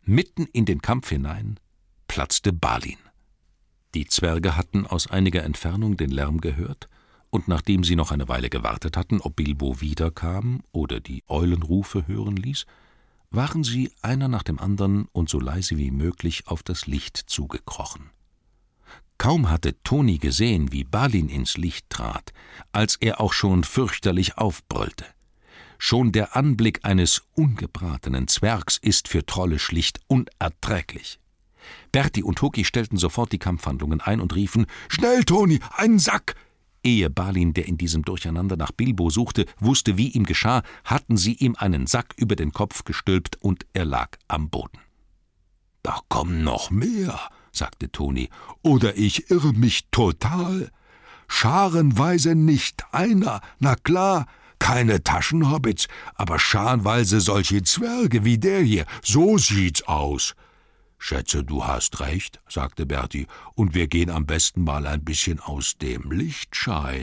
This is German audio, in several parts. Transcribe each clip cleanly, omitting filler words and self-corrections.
Mitten in den Kampf hinein platzte Balin. Die Zwerge hatten aus einiger Entfernung den Lärm gehört, und nachdem sie noch eine Weile gewartet hatten, ob Bilbo wiederkam oder die Eulenrufe hören ließ, waren sie einer nach dem anderen und so leise wie möglich auf das Licht zugekrochen. Kaum hatte Toni gesehen, wie Balin ins Licht trat, als er auch schon fürchterlich aufbrüllte. Schon der Anblick eines ungebratenen Zwergs ist für Trolle schlicht unerträglich. Berti und Hucki stellten sofort die Kampfhandlungen ein und riefen: »Schnell, Toni, einen Sack!« Ehe Balin, der in diesem Durcheinander nach Bilbo suchte, wusste, wie ihm geschah, hatten sie ihm einen Sack über den Kopf gestülpt und er lag am Boden. »Da kommen noch mehr«, sagte Toni, »oder ich irre mich total. Scharenweise nicht einer, na klar, keine Taschenhobbits, aber scharenweise solche Zwerge wie der hier, so sieht's aus.« »Schätze, du hast recht«, sagte Berti, »und wir gehen am besten mal ein bisschen aus dem Lichtschein.«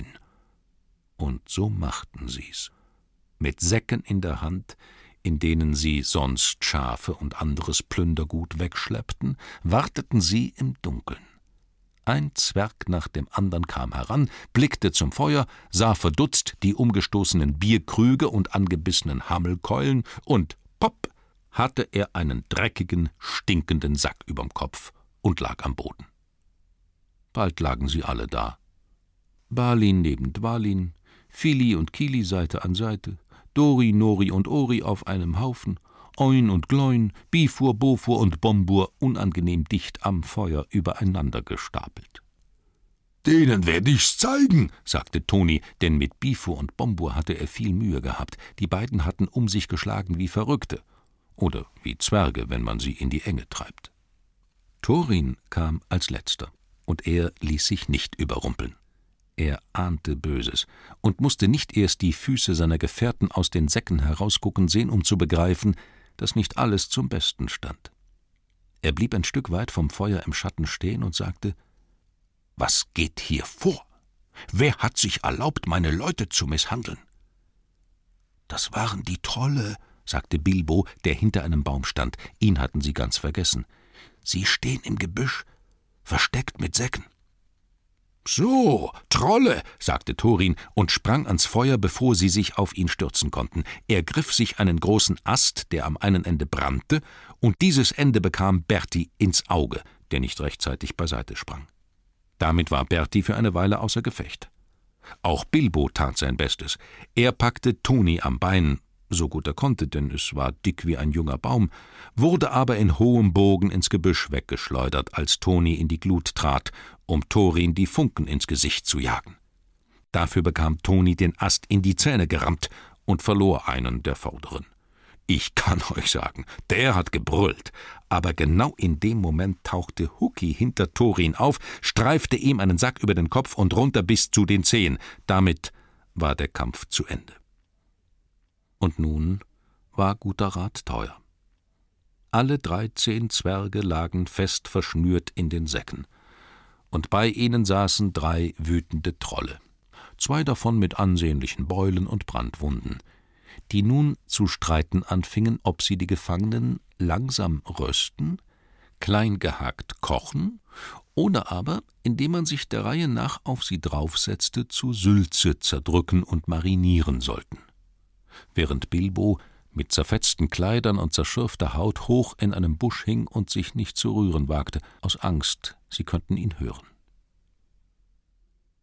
Und so machten sie's. Mit Säcken in der Hand, in denen sie sonst Schafe und anderes Plündergut wegschleppten, warteten sie im Dunkeln. Ein Zwerg nach dem andern kam heran, blickte zum Feuer, sah verdutzt die umgestoßenen Bierkrüge und angebissenen Hammelkeulen, und popp, hatte er einen dreckigen, stinkenden Sack überm Kopf und lag am Boden. Bald lagen sie alle da. Balin neben Dwalin, Fili und Kili Seite an Seite, Dori, Nori und Ori auf einem Haufen, Oin und Gloin, Bifur, Bofur und Bombur unangenehm dicht am Feuer übereinander gestapelt. »Denen werd ich's zeigen«, sagte Toni, denn mit Bifur und Bombur hatte er viel Mühe gehabt. Die beiden hatten um sich geschlagen wie Verrückte. Oder wie Zwerge, wenn man sie in die Enge treibt. Thorin kam als Letzter, und er ließ sich nicht überrumpeln. Er ahnte Böses und musste nicht erst die Füße seiner Gefährten aus den Säcken herausgucken sehen, um zu begreifen, dass nicht alles zum Besten stand. Er blieb ein Stück weit vom Feuer im Schatten stehen und sagte: »Was geht hier vor? Wer hat sich erlaubt, meine Leute zu misshandeln?« »Das waren die Trolle«, sagte Bilbo, der hinter einem Baum stand. Ihn hatten sie ganz vergessen. »Sie stehen im Gebüsch, versteckt mit Säcken.« »So, Trolle«, sagte Thorin und sprang ans Feuer, bevor sie sich auf ihn stürzen konnten. Er griff sich einen großen Ast, der am einen Ende brannte, und dieses Ende bekam Berti ins Auge, der nicht rechtzeitig beiseite sprang. Damit war Berti für eine Weile außer Gefecht. Auch Bilbo tat sein Bestes. Er packte Toni am Bein, so gut er konnte, denn es war dick wie ein junger Baum, wurde aber in hohem Bogen ins Gebüsch weggeschleudert, als Toni in die Glut trat, um Thorin die Funken ins Gesicht zu jagen. Dafür bekam Toni den Ast in die Zähne gerammt und verlor einen der Vorderen. Ich kann euch sagen, der hat gebrüllt, aber genau in dem Moment tauchte Hucki hinter Thorin auf, streifte ihm einen Sack über den Kopf und runter bis zu den Zehen. Damit war der Kampf zu Ende. Und nun war guter Rat teuer. Alle 13 Zwerge lagen fest verschnürt in den Säcken, und bei ihnen saßen 3 wütende Trolle, 2 davon mit ansehnlichen Beulen und Brandwunden, die nun zu streiten anfingen, ob sie die Gefangenen langsam rösten, klein gehackt kochen oder aber, indem man sich der Reihe nach auf sie draufsetzte, zu Sülze zerdrücken und marinieren sollten. Während Bilbo mit zerfetzten Kleidern und zerschürfter Haut hoch in einem Busch hing und sich nicht zu rühren wagte, aus Angst, sie könnten ihn hören.